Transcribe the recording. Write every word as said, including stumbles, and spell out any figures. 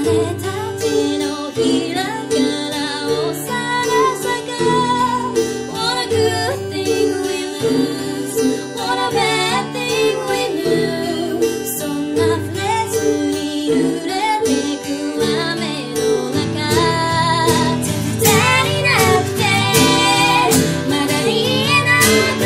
たちのひらからおさらさが What a good thing we love